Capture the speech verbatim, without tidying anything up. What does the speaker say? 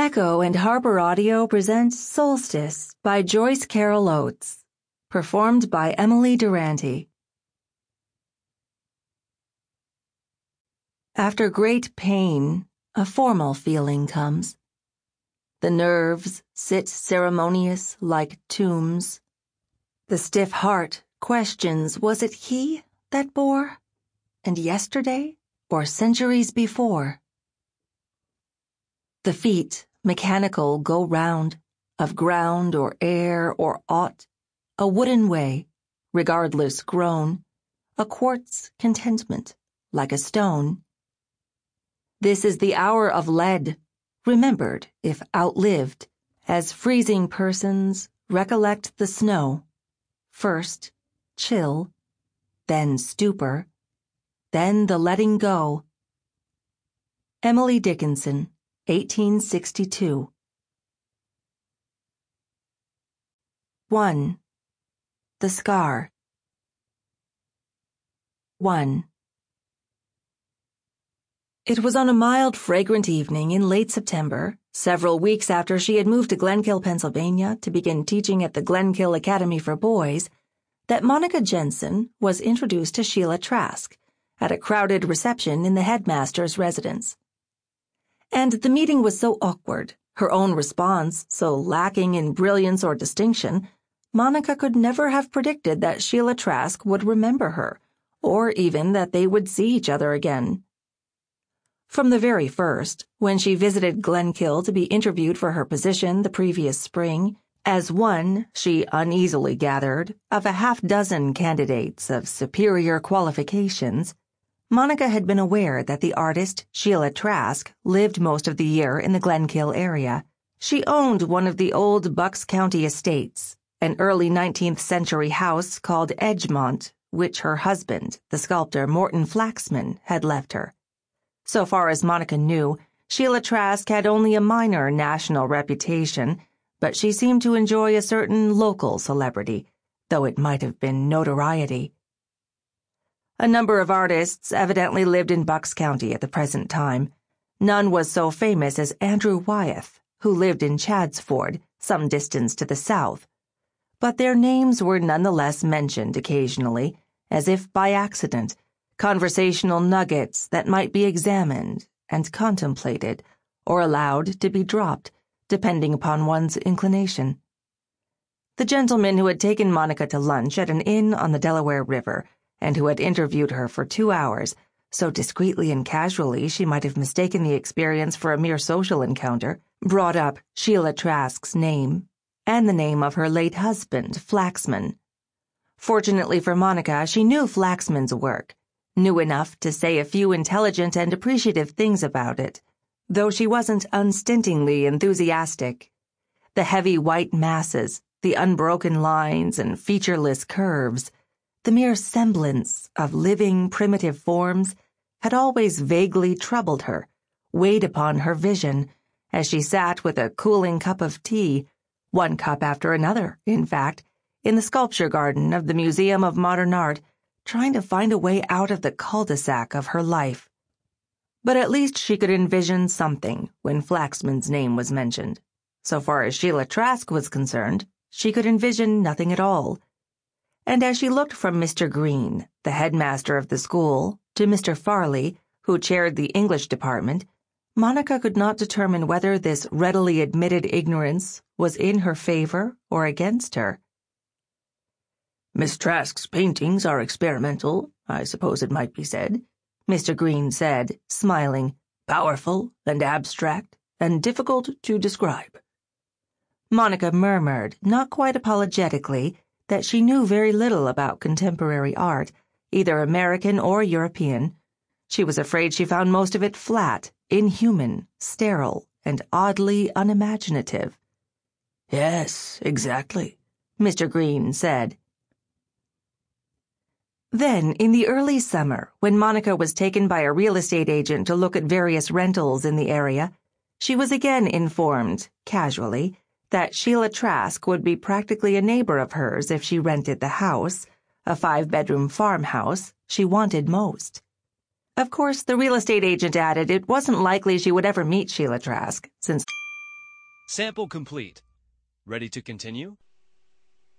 Echo and Harper Audio presents Solstice by Joyce Carol Oates, performed by Emily Durante. After great pain, a formal feeling comes. The nerves sit ceremonious like tombs. The stiff heart questions, was it he that bore? And yesterday, or centuries before? The feet, mechanical, go round, of ground or air or aught, a wooden way, regardless grown, a quartz contentment, like a stone. This is the hour of lead, remembered if outlived, as freezing persons recollect the snow. First, chill, then stupor, then the letting go. Emily Dickinson, eighteen sixty-two. one. The Scar. one. It was on a mild, fragrant evening in late September, several weeks after she had moved to Glenkill, Pennsylvania, to begin teaching at the Glenkill Academy for Boys, that Monica Jensen was introduced to Sheila Trask at a crowded reception in the headmaster's residence. And the meeting was so awkward, her own response so lacking in brilliance or distinction, Monica could never have predicted that Sheila Trask would remember her, or even that they would see each other again. From the very first, when she visited Glenkill to be interviewed for her position the previous spring, as one, she uneasily gathered, of a half-dozen candidates of superior qualifications, Monica had been aware that the artist, Sheila Trask, lived most of the year in the Glenkill area. She owned one of the old Bucks County estates, an early nineteenth century house called Edgemont, which her husband, the sculptor Morton Flaxman, had left her. So far as Monica knew, Sheila Trask had only a minor national reputation, but she seemed to enjoy a certain local celebrity, though it might have been notoriety. A number of artists evidently lived in Bucks County at the present time. None was so famous as Andrew Wyeth, who lived in Chadsford, some distance to the south. But their names were nonetheless mentioned occasionally, as if by accident, conversational nuggets that might be examined and contemplated, or allowed to be dropped, depending upon one's inclination. The gentleman who had taken Monica to lunch at an inn on the Delaware River, and who had interviewed her for two hours, so discreetly and casually she might have mistaken the experience for a mere social encounter, brought up Sheila Trask's name, and the name of her late husband, Flaxman. Fortunately for Monica, she knew Flaxman's work, knew enough to say a few intelligent and appreciative things about it, though she wasn't unstintingly enthusiastic. The heavy white masses, the unbroken lines and featureless curves, the mere semblance of living primitive forms had always vaguely troubled her, weighed upon her vision, as she sat with a cooling cup of tea, one cup after another, in fact, in the sculpture garden of the Museum of Modern Art, trying to find a way out of the cul-de-sac of her life. But at least she could envision something when Flaxman's name was mentioned. So far as Sheila Trask was concerned, she could envision nothing at all. And as she looked from Mister Green, the headmaster of the school, to Mister Farley, who chaired the English department, Monica could not determine whether this readily admitted ignorance was in her favor or against her. "Miss Trask's paintings are experimental, I suppose it might be said," Mister Green said, smiling, "powerful and abstract and difficult to describe." Monica murmured, not quite apologetically, that she knew very little about contemporary art, either American or European. She was afraid she found most of it flat, inhuman, sterile, and oddly unimaginative. "Yes, exactly," Mister Green said. Then, in the early summer, when Monica was taken by a real estate agent to look at various rentals in the area, she was again informed, casually, that Sheila Trask would be practically a neighbor of hers if she rented the house, a five-bedroom farmhouse, she wanted most. Of course, the real estate agent added it wasn't likely she would ever meet Sheila Trask, since Sample complete. Ready to continue?